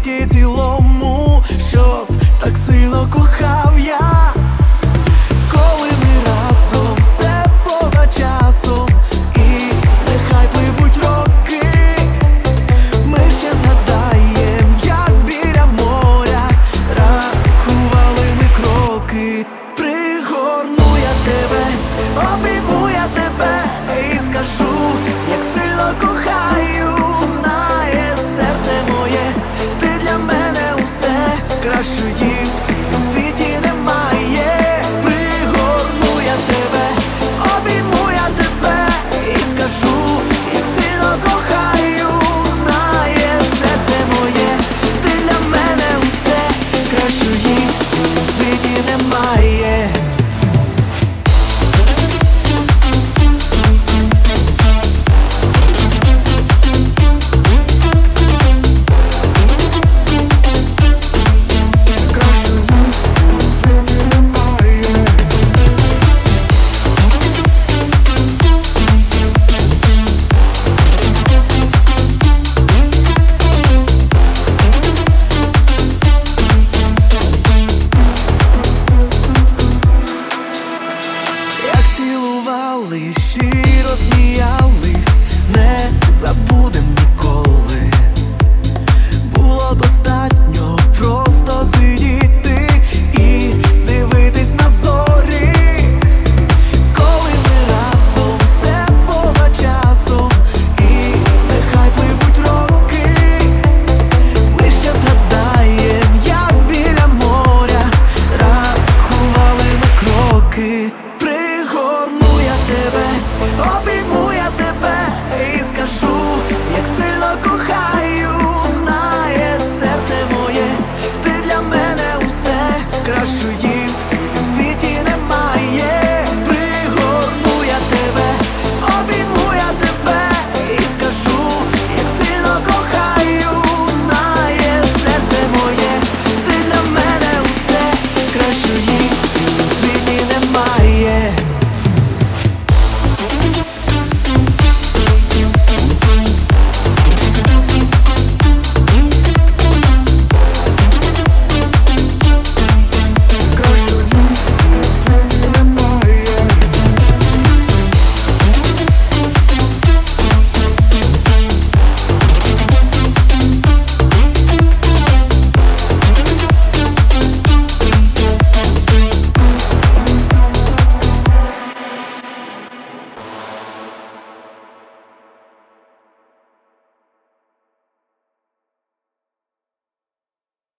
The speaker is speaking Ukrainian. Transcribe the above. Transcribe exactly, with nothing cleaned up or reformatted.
світі цілому, щоб так сильно кохав я. Коли ми разом, все поза часом, і нехай пливуть роки, ми ще згадаєм, як біля моря рахували ми кроки. Пригорну я тебе, обійму я тебе і скажу, як сильно кохаю. Знає серце моє, ти для мене усе кращої.